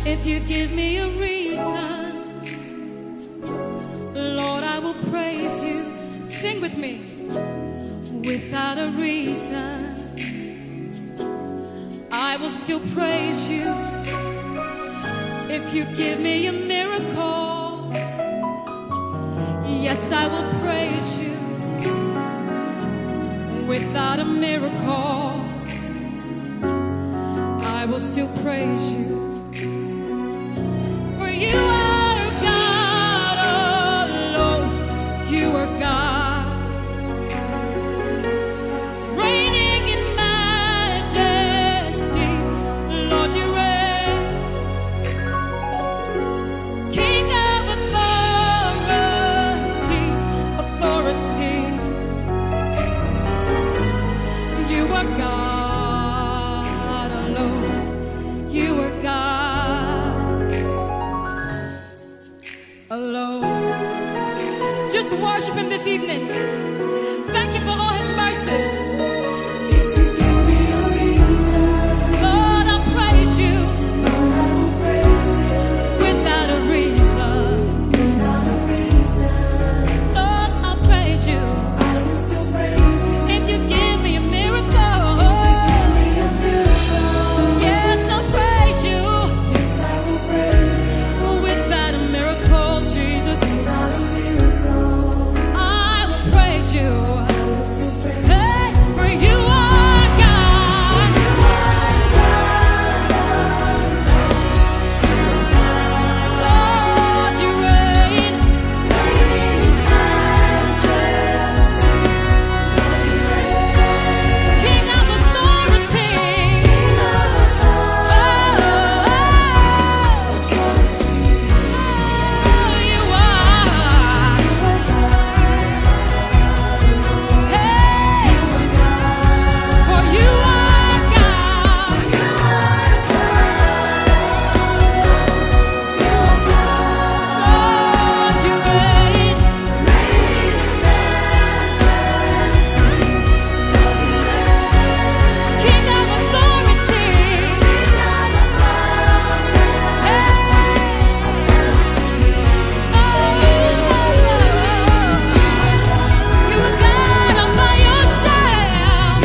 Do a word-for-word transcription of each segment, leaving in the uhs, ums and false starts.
If you give me a reason, Lord, I will praise you. Sing with me. Without a reason, I will still praise you. If you give me a miracle, yes, I will praise you. Without a miracle, I will still praise you. For you are God alone. You are God, reigning in majesty. Lord, you reign, King of authority, authority. You are God alone. You are God alone. Just worship Him this evening. Thank Him for all His mercies. If you give me a reason, Lord, I'll praise you. Lord, I will praise you. Without a reason, without a reason, Lord, I'll praise you. I will still praise you. If you give me a miracle, if you give me a miracle, yes, I'll praise you. Yes, I will praise you. Without a miracle, Jesus, without a miracle, I will praise you. Hey, for you are God. Lord, you reign, King of authority. Oh, you are. Hey, for you are God. Lord, you reign, King of authority. Hey, you are God all by yourself.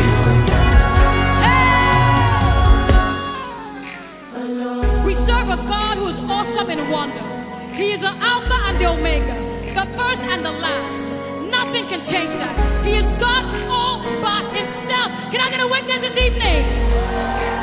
Hey. We serve a God who is awesome in wonder. He is the Alpha and the Omega, the first and the last. Nothing can change that. He is God all by Himself. Can I get a witness this evening?